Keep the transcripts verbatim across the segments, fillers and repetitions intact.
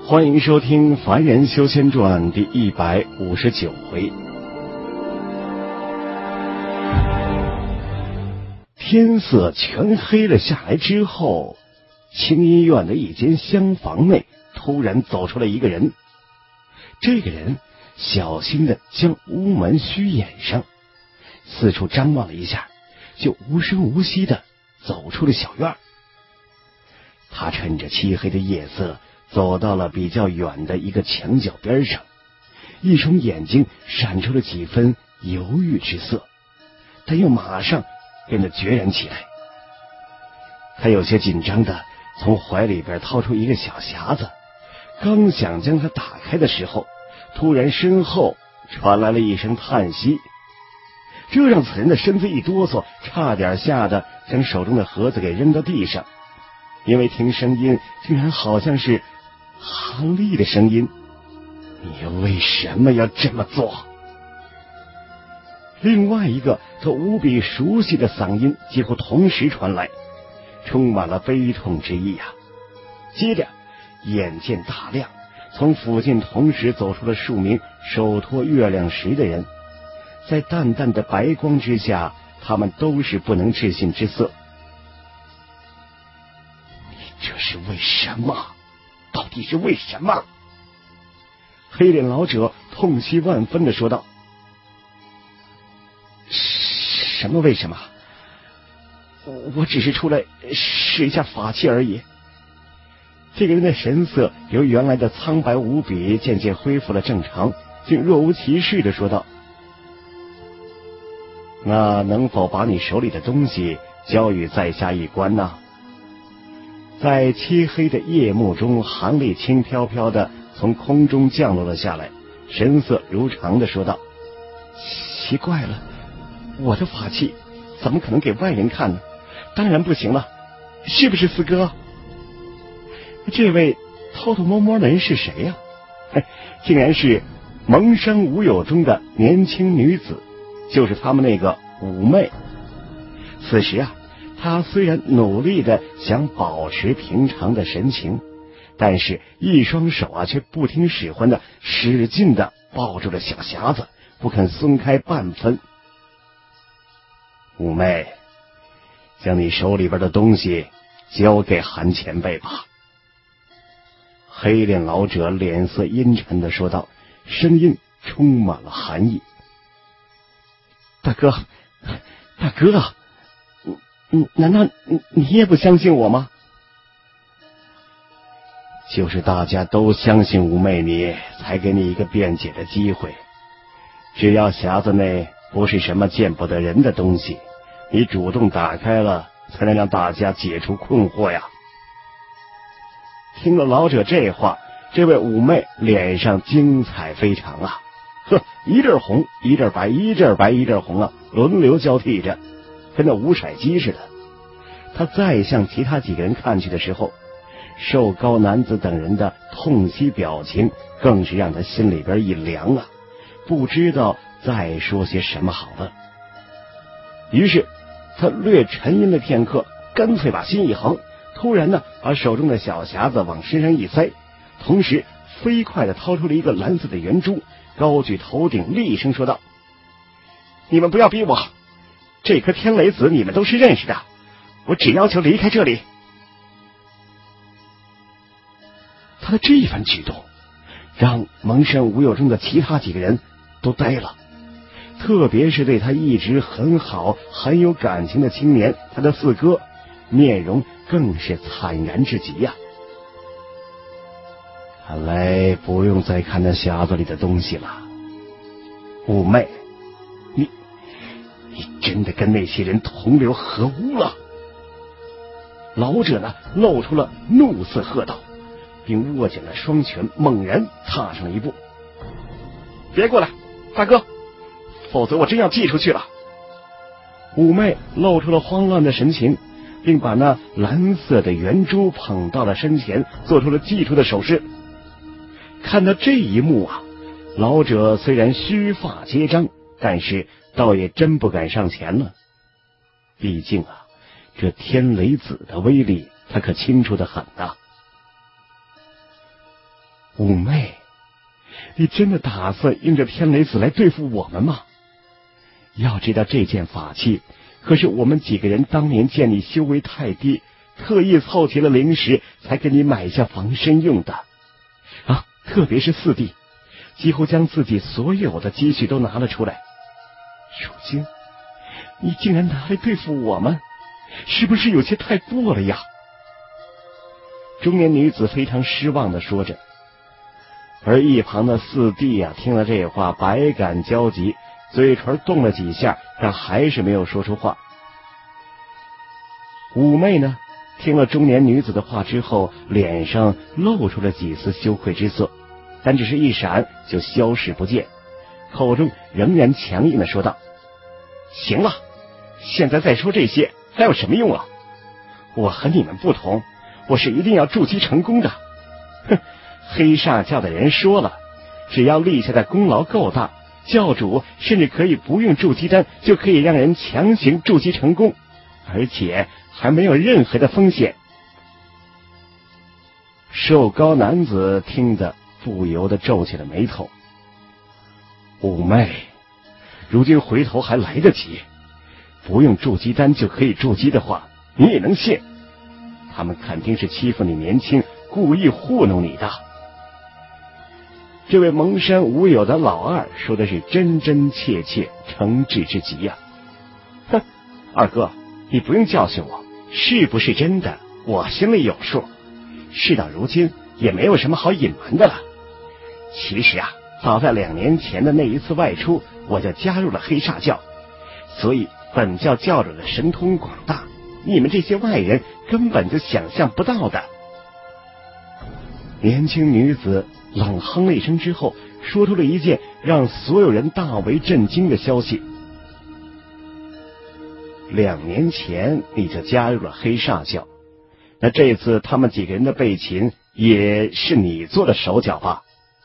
欢迎收听《凡人修仙传》第一百五十九回。天色全黑了下来之后，青衣院的一间厢房内突然走出了一个人。这个人小心地将屋门虚掩上，四处张望了一下，就无声无息地走出了小院。他趁着漆黑的夜色走到了比较远的一个墙角边上，一双眼睛闪出了几分犹豫之色，但又马上变得决然起来。他有些紧张的从怀里边掏出一个小匣子，刚想将它打开的时候，突然身后传来了一声叹息，这让此人的身子一哆嗦，差点吓得将手中的盒子给扔到地上。因为听声音竟然好像是韩立的声音。你为什么要这么做？另外一个他无比熟悉的嗓音几乎同时传来，充满了悲痛之意啊。接着眼见大亮，从附近同时走出了数名手托月亮石的人，在淡淡的白光之下，他们都是不能置信之色。这是为什么？到底是为什么？黑脸老者痛惜万分地说道。什么为什么？我只是出来试一下法器而已。这个人的神色由原来的苍白无比渐渐恢复了正常，竟若无其事地说道。那能否把你手里的东西交与在下一观呢？在漆黑的夜幕中，韩立轻飘飘的从空中降落了下来，神色如常的说道。奇怪了，我的法器怎么可能给外人看呢？当然不行了，是不是四哥？这位偷偷摸摸的人是谁呀、啊？竟然是蒙山无友中的年轻女子，就是他们那个五妹。此时啊，他虽然努力的想保持平常的神情，但是一双手啊却不听使唤的使劲的抱住了小匣子，不肯松开半分。五妹，将你手里边的东西交给韩前辈吧。黑脸老者脸色阴沉的说道，声音充满了寒意。大哥，大哥啊，嗯，难道你你也不相信我吗？就是大家都相信五妹你，才给你一个辩解的机会。只要匣子内不是什么见不得人的东西，你主动打开了，才能让大家解除困惑呀。听了老者这话，这位五妹脸上精彩非常啊，呵，一阵红一阵白，一阵白一阵红啊，轮流交替着，跟那五色鸡似的。他再向其他几个人看去的时候，瘦高男子等人的痛惜表情更是让他心里边一凉啊，不知道再说些什么好了。于是他略沉吟了片刻，干脆把心一横，突然呢把手中的小匣子往身上一塞，同时飞快地掏出了一个蓝色的圆珠，高举头顶，厉声说道：你们不要逼我，这颗天雷子你们都是认识的，我只要求离开这里。他的这一番举动让蒙山无友中的其他几个人都呆了，特别是对他一直很好很有感情的青年，他的四哥面容更是惨然至极呀、啊。看来不用再看那匣子里的东西了。五妹，你你真的跟那些人同流合污了？老者呢露出了怒色，喝道，并握紧了双拳，猛然踏上了一步。别过来，大哥，否则我真要寄出去了。五妹露出了慌乱的神情，并把那蓝色的圆珠捧到了身前，做出了祭出的手势。看到这一幕啊，老者虽然须发皆张，但是倒也真不敢上前了。毕竟啊，这天雷子的威力他可清楚的很呐、啊。 五妹，你真的打算用着天雷子来对付我们吗？要知道这件法器可是我们几个人当年见你修为太低，特意凑齐了灵石才给你买下防身用的啊！特别是四弟，几乎将自己所有的积蓄都拿了出来。如今你竟然拿来对付我们，是不是有些太过了呀？中年女子非常失望地说着，而一旁的四弟啊，听了这话百感交集，嘴唇动了几下，但还是没有说出话。五妹呢，听了中年女子的话之后，脸上露出了几丝羞愧之色，但只是一闪就消失不见，口中仍然强硬地说道：行了，现在再说这些还有什么用啊？我和你们不同，我是一定要筑基成功的。哼，黑煞教的人说了，只要立下的功劳够大，教主甚至可以不用筑基丹就可以让人强行筑基成功，而且还没有任何的风险。瘦高男子听得不由得皱起了眉头。五妹，如今回头还来得及，不用筑基丹就可以筑基的话，你也能信？他们肯定是欺负你年轻，故意糊弄你的。这位蒙山无有的老二说的是真真切切，诚挚之极呀、啊！哼，二哥，你不用教训我，是不是真的我心里有数。事到如今也没有什么好隐瞒的了。其实啊，早在两年前的那一次外出，我就加入了黑煞教，所以本教教主的神通广大，你们这些外人根本就想象不到的。年轻女子冷哼了一声之后，说出了一件让所有人大为震惊的消息。两年前你就加入了黑煞教，那这次他们几个人的被擒也是你做的手脚吧？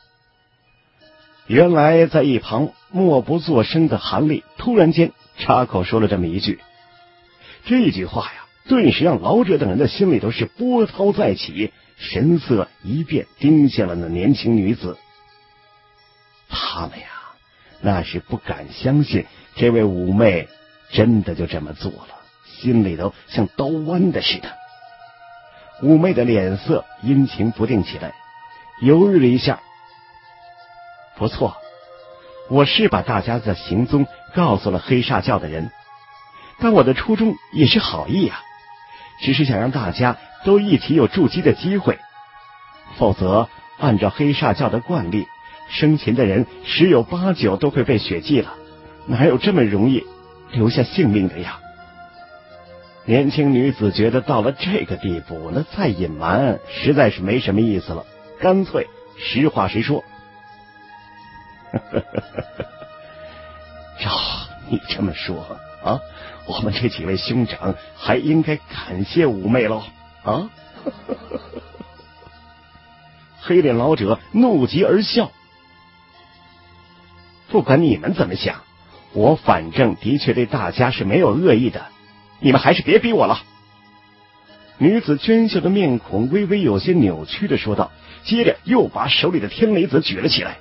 原来在一旁默不作声的韩立突然间插口说了这么一句，这句话呀，顿时让老者等人的心里都是波涛再起，神色一变盯向了那年轻女子。他们呀，那是不敢相信这位五妹真的就这么做了，心里头像刀剜的似的。五妹的脸色阴晴不定起来，犹豫了一下。不错，我是把大家的行踪告诉了黑煞教的人，但我的初衷也是好意啊，只是想让大家都一起有筑基的机会。否则按照黑煞教的惯例，生前的人十有八九都会被血祭了，哪有这么容易留下性命的呀？年轻女子觉得到了这个地步，那再隐瞒实在是没什么意思了，干脆实话实说。照你这么说啊，我们这几位兄长还应该感谢五妹喽啊！黑脸老者怒极而笑。不管你们怎么想，我反正的确对大家是没有恶意的，你们还是别逼我了。女子娟秀的面孔微微有些扭曲的说道，接着又把手里的天雷子举了起来。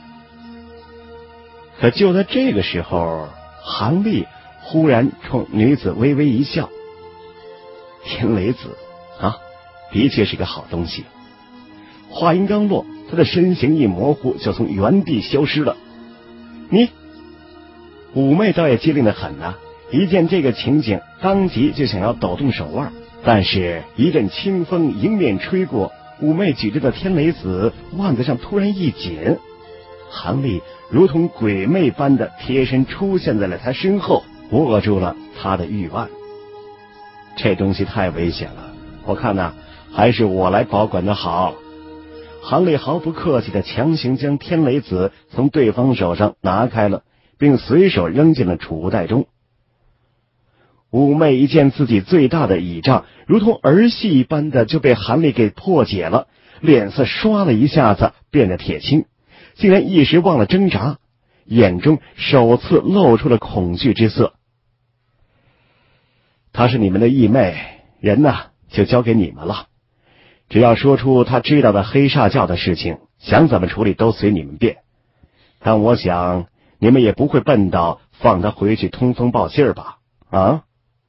可就在这个时候，韩立忽然冲女子微微一笑。天雷子啊，的确是个好东西。话音刚落，他的身形一模糊，就从原地消失了。你，五妹倒也机灵得很啊，一见这个情景，当即就想要抖动手腕，但是一阵清风迎面吹过，五妹举着的天雷子腕子上突然一紧，韩立如同鬼魅般的贴身出现在了他身后，握住了他的玉腕。这东西太危险了，我看呐、啊，还是我来保管的好。韩立毫不客气的强行将天雷子从对方手上拿开了，并随手扔进了储物袋中。五妹一见自己最大的倚仗如同儿戏一般的就被韩立给破解了，脸色唰了一下子变得铁青，竟然一时忘了挣扎，眼中首次露出了恐惧之色。她是你们的义妹，人呢就交给你们了， 只要说出他知道的黑煞教的事情，想怎么处理都随你们便。但我想你们也不会笨到放他回去通风报信儿吧？啊？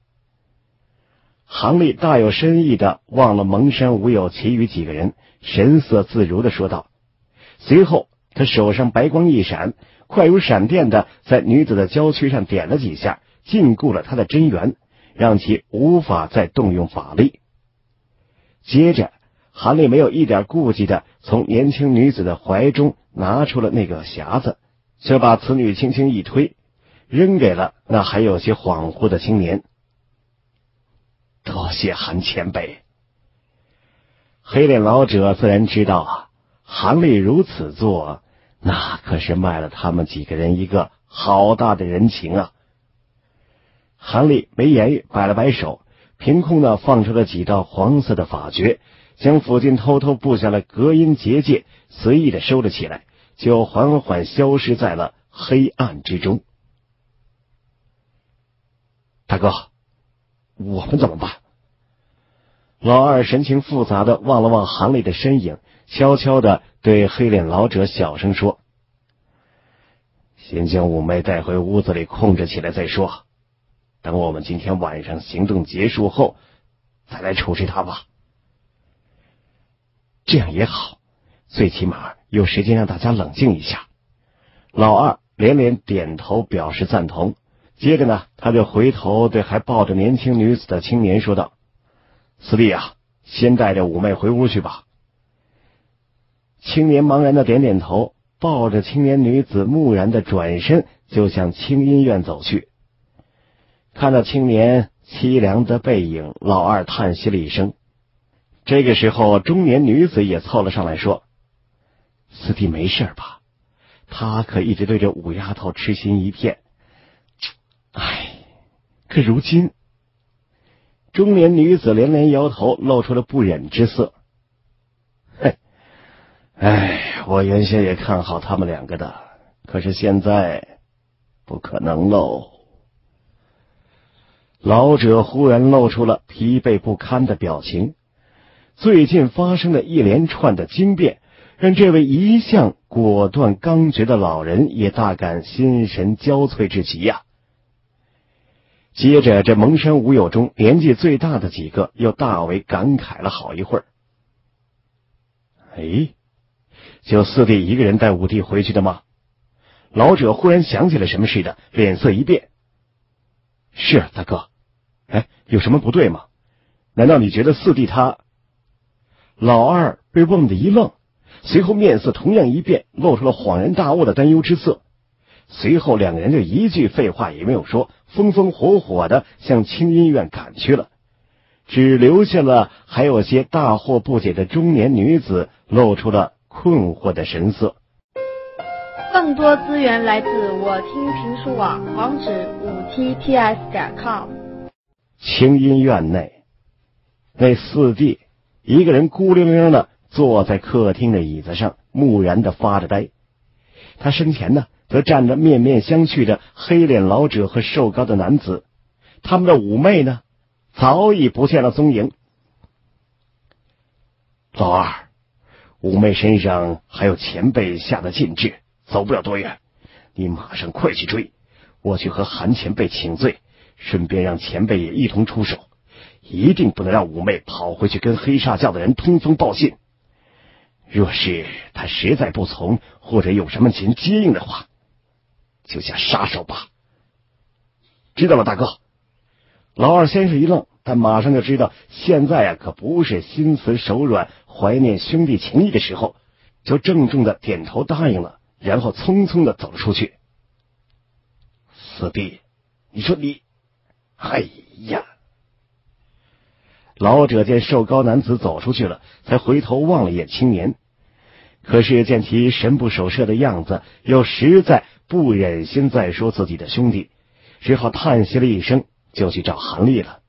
杭立大有深意的望了蒙山无有其余几个人，神色自如的说道。随后他手上白光一闪，快如闪电的在女子的娇躯上点了几下，禁锢了她的真元，让其无法再动用法力。接着韩立没有一点顾忌的从年轻女子的怀中拿出了那个匣子，却把此女轻轻一推，扔给了那还有些恍惚的青年。多谢韩前辈。黑脸老者自然知道啊，韩立如此做，那可是卖了他们几个人一个好大的人情啊。韩立没言语，摆了摆手，凭空呢放出了几道黄色的法诀，将附近偷偷布下了隔音结界随意的收了起来，就缓缓消失在了黑暗之中。大哥，我们怎么办？老二神情复杂的望了望韩立的身影，悄悄的对黑脸老者小声说：先将五妹带回屋子里控制起来再说，等我们今天晚上行动结束后再来处置她吧。这样也好，最起码有时间让大家冷静一下。老二连连点头表示赞同，接着呢他就回头对还抱着年轻女子的青年说道：四弟啊，先带着五妹回屋去吧。青年茫然的点点头，抱着青年女子木然的转身就向清音院走去。看到青年凄凉的背影，老二叹息了一声。这个时候中年女子也凑了上来说：四弟没事吧？他可一直对这五丫头痴心一片。唉，可如今……中年女子连连摇头，露出了不忍之色。嘿，哎，我原先也看好他们两个的，可是现在不可能喽。老者忽然露出了疲惫不堪的表情。最近发生的一连串的惊变，让这位一向果断刚决的老人也大感心神交瘁之极呀、啊。接着这蒙山五友中年纪最大的几个又大为感慨了好一会儿。哎，就四弟一个人带五弟回去的吗？老者忽然想起了什么似的，脸色一变。是大哥。哎，有什么不对吗？难道你觉得四弟他……老二被问的一愣，随后面色同样一变，露出了恍然大悟的担忧之色。随后两个人就一句废话也没有说，风风火火的向清音院赶去了，只留下了还有些大惑不解的中年女子露出了困惑的神色。 更多资源来自我听评书网，网址五 t p s 点 com。 清音院内，那四弟一个人孤零零的坐在客厅的椅子上，木然的发着呆。他身前呢则站着面面相觑的黑脸老者和瘦高的男子，他们的五妹呢早已不见了踪影。老二，五妹身上还有前辈下的禁制，走不了多远，你马上快去追，我去和韩前辈请罪，顺便让前辈也一同出手，一定不能让五妹跑回去跟黑煞教的人通风报信。若是他实在不从，或者有什么钱接应的话，就下杀手吧。知道了，大哥。老二先是一愣，但马上就知道现在啊可不是心慈手软怀念兄弟情谊的时候，就郑重的点头答应了，然后匆匆的走了出去。四弟，你说你……哎呀！老者见瘦高男子走出去了，才回头望了一眼青年，可是见其神不守舍的样子，又实在不忍心再说自己的兄弟，只好叹息了一声，就去找韩立了。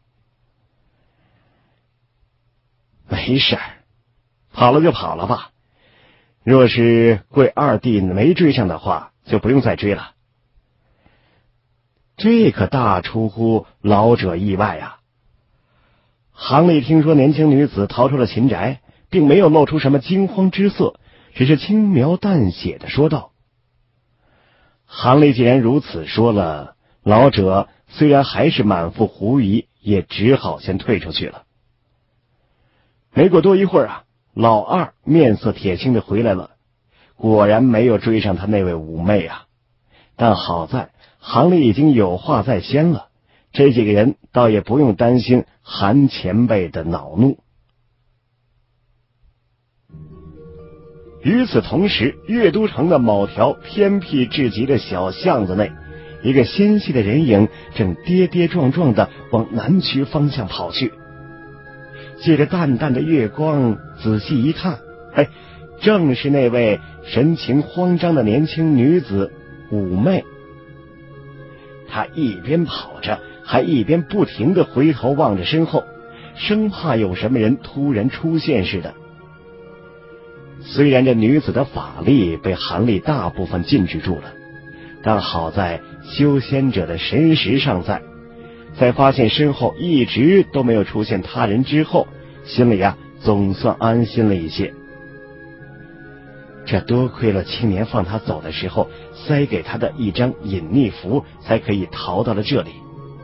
没事儿，跑了就跑了吧。若是贵二弟没追上的话，就不用再追了。这可大出乎老者意外啊！ 杭丽听说年轻女子逃出了秦宅，并没有露出什么惊慌之色，只是轻描淡写的说道。杭丽既然如此说了，老者虽然还是满腹狐疑，也只好先退出去了。没过多一会儿啊，老二面色铁青的回来了，果然没有追上他那位妩媚啊。但好在杭丽已经有话在先了，这几个人倒也不用担心韩前辈的恼怒。与此同时，岳都城的某条偏僻至极的小巷子内，一个纤细的人影正跌跌撞撞地往南区方向跑去。借着淡淡的月光仔细一看，哎，正是那位神情慌张的年轻女子妩媚。她一边跑着，还一边不停地回头望着身后，生怕有什么人突然出现似的。虽然这女子的法力被韩立大部分禁制住了，但好在修仙者的神识尚在，在发现身后一直都没有出现他人之后，心里啊总算安心了一些。这多亏了青年放他走的时候塞给他的一张隐匿符，才可以逃到了这里。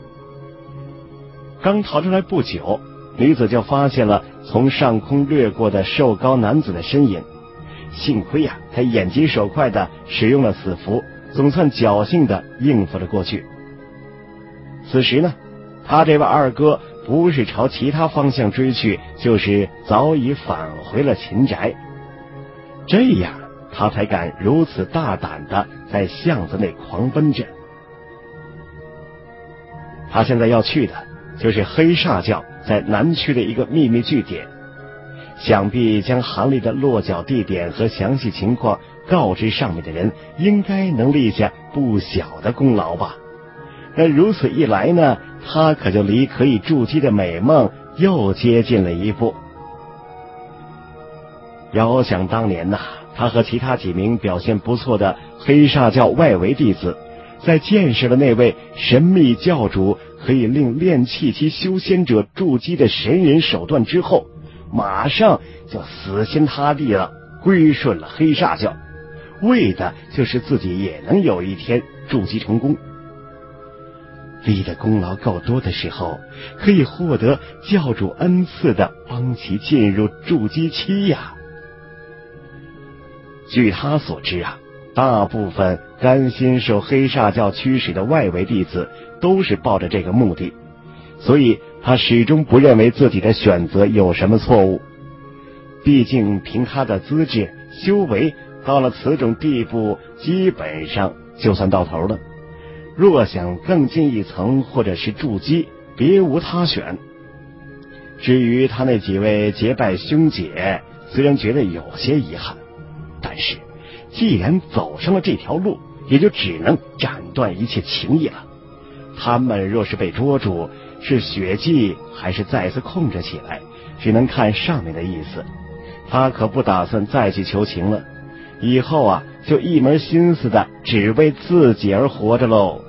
刚逃出来不久，女子就发现了从上空掠过的瘦高男子的身影。幸亏呀、啊，他眼疾手快的使用了死符，总算侥幸的应付了过去。此时呢，他这位二哥不是朝其他方向追去，就是早已返回了秦宅。这样他才敢如此大胆的在巷子内狂奔着。他现在要去的就是黑煞教在南区的一个秘密据点，想必将韩立的落脚地点和详细情况告知上面的人，应该能立下不小的功劳吧。那如此一来呢，他可就离可以筑基的美梦又接近了一步。遥想当年呐、啊，他和其他几名表现不错的黑煞教外围弟子，在见识了那位神秘教主可以令炼气期修仙者筑基的神人手段之后，马上就死心塌地了，归顺了黑煞教，为的就是自己也能有一天筑基成功。立的功劳够多的时候，可以获得教主恩赐的帮其进入筑基期呀。据他所知啊，大部分甘心受黑煞教驱使的外围弟子都是抱着这个目的，所以他始终不认为自己的选择有什么错误。毕竟凭他的资质修为，到了此种地步，基本上就算到头了。若想更进一层或者是筑基，别无他选。至于他那几位结拜兄姐，虽然觉得有些遗憾，但是既然走上了这条路，也就只能斩断一切情谊了。他们若是被捉住，是血迹还是再次控制起来，只能看上面的意思。他可不打算再去求情了，以后啊就一门心思的只为自己而活着喽。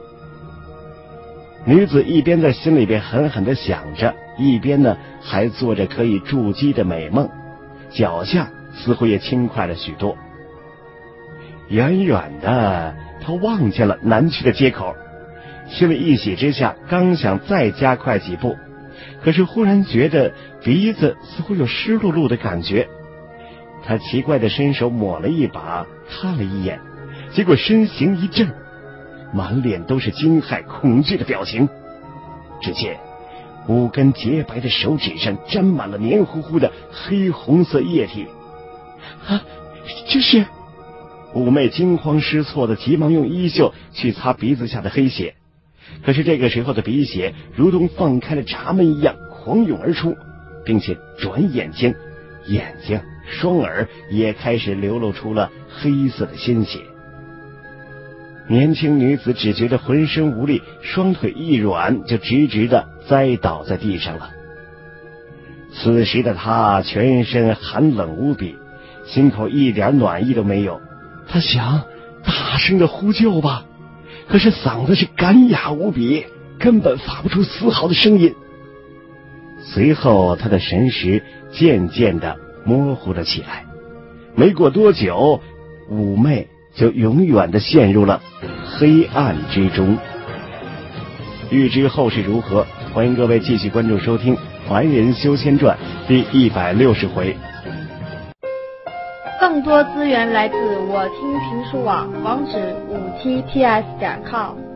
女子一边在心里边狠狠的想着，一边呢还做着可以筑基的美梦，脚下似乎也轻快了许多。远远的她望见了南区的街口，心里一喜之下，刚想再加快几步，可是忽然觉得鼻子似乎有湿漉漉的感觉。他奇怪的伸手抹了一把，看了一眼，结果身形一震，满脸都是惊骇恐惧的表情。只见五根洁白的手指上沾满了黏糊糊的黑红色液体。啊，这是……妩媚惊慌失措的急忙用衣袖去擦鼻子下的黑血，可是这个时候的鼻血如同放开了闸门一样狂涌而出，并且转眼间眼睛双耳也开始流露出了黑色的鲜血。年轻女子只觉得浑身无力，双腿一软就直直的栽倒在地上了。此时的她全身寒冷无比，心口一点暖意都没有。她想大声的呼救吧，可是嗓子是干哑无比，根本发不出丝毫的声音。 随后他的神识渐渐的模糊了起来。没过多久，五妹就永远的陷入了黑暗之中。欲知后事如何，欢迎各位继续关注收听《凡人修仙传》第一百六十回。 更多资源来自我听评书网，网址五七 T S 点 com。